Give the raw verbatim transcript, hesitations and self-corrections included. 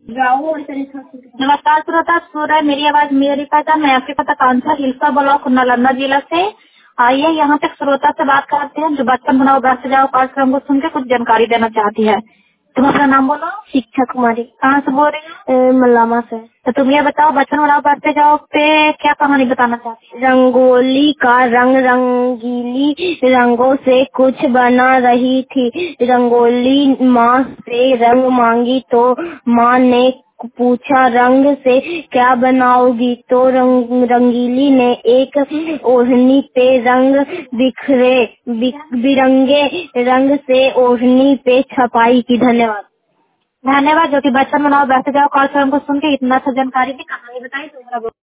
नमस्कार श्रोता, सूर्य मेरी आवाज मेरी पहचान। मैं आपके पता कांसा हिल्सा ब्लॉक नालंदा जिला से। आइए यहाँ तक श्रोता से बात करते हैं जो बचपन बनाओ बैठ जाओ कार्यक्रम को सुन के कुछ जानकारी देना चाहती है। तुम अपना नाम बोलो। शिक्षा कुमारी। कहाँ से बोल रही हो? अ, मल्लामा से। तो तुम ये बताओ, बचपन बनाओ बैठते जाओ पे क्या कहानी बताना चाहती है? रंगोली का रंग रंगीली रंगों से कुछ बना रही थी। रंगोली माँ से रंग मांगी तो माँ ने पूछा रंग से क्या बनाओगी, तो रंग रंगीली ने एक ओढ़नी पे रंग बिखरे बि- बिरंगे रंग से ओढ़नी पे छपाई की। धन्यवाद। धन्यवाद। जो कि बचपन बनाओ बैठते जाओ कार्यक्रम को सुन के इतना सा जानकारी दी, कहानी बताई। तुम्हारा